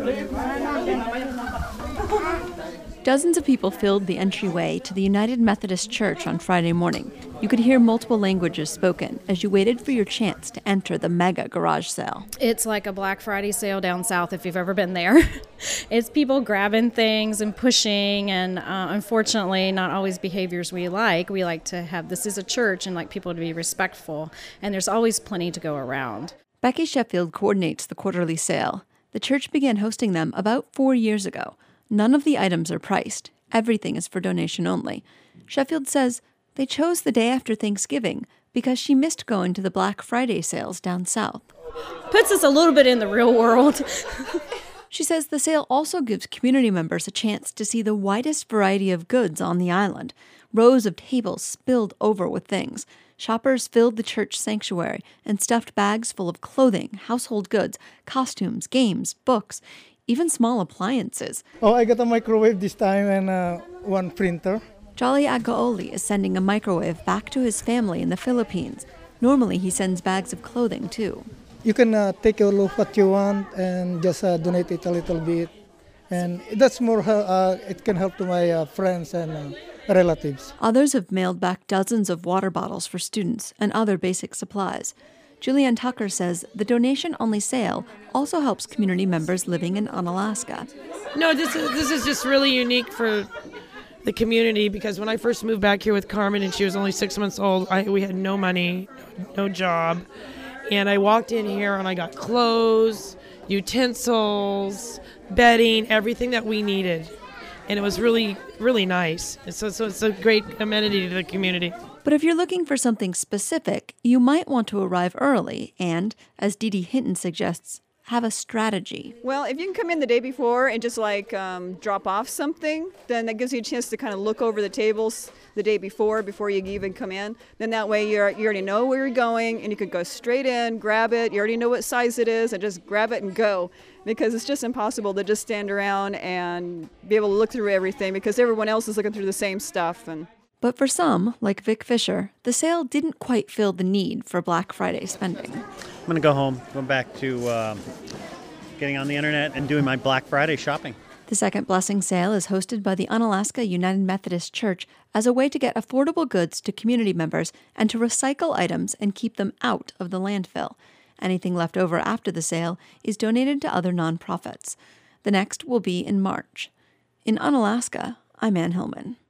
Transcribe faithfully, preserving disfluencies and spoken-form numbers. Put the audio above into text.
Dozens of people filled the entryway to the United Methodist Church on Friday morning. You could hear multiple languages spoken as you waited for your chance to enter the mega garage sale. It's like a Black Friday sale down south if you've ever been there. It's people grabbing things and pushing, and uh, unfortunately not always behaviors we like. We like to have, this is a church, and like people to be respectful, and there's always plenty to go around. Becky Sheffield coordinates the quarterly sale. The church began hosting them about four years ago. None of the items are priced. Everything is for donation only. Sheffield says they chose the day after Thanksgiving because she missed going to the Black Friday sales down south. Puts us a little bit in the real world. She says the sale also gives community members a chance to see the widest variety of goods on the island. Rows of tables spilled over with things. Shoppers filled the church sanctuary and stuffed bags full of clothing, household goods, costumes, games, books, even small appliances. Oh, I got a microwave this time and uh, one printer. Jolly Agaoli is sending a microwave back to his family in the Philippines. Normally, he sends bags of clothing, too. You can uh, take a look what you want and just uh, donate it a little bit. And that's more, uh, it can help to my uh, friends and uh, relatives. Others have mailed back dozens of water bottles for students and other basic supplies. Julianne Tucker says the donation-only sale also helps community members living in Unalaska. No, this is, this is just really unique for the community because when I first moved back here with Carmen and she was only six months old, I, we had no money, no job. And I walked in here and I got clothes, utensils, bedding, everything that we needed. And it was really, really nice. So, so it's a great amenity to the community. But if you're looking for something specific, you might want to arrive early and, as Dee Dee Hinton suggests, have a strategy. Well, if you can come in the day before and just like um, drop off something, then that gives you a chance to kind of look over the tables the day before, before you even come in. Then that way you're, you already know where you're going and you can go straight in, grab it. You already know what size it is and just grab it and go. Because it's just impossible to just stand around and be able to look through everything because everyone else is looking through the same stuff. And But for some, like Vic Fisher, the sale didn't quite fill the need for Black Friday spending. I'm going to go home, go back to uh, getting on the internet and doing my Black Friday shopping. The Second Blessing sale is hosted by the Unalaska United Methodist Church as a way to get affordable goods to community members and to recycle items and keep them out of the landfill. Anything left over after the sale is donated to other nonprofits. The next will be in March. In Unalaska, I'm Ann Hillman.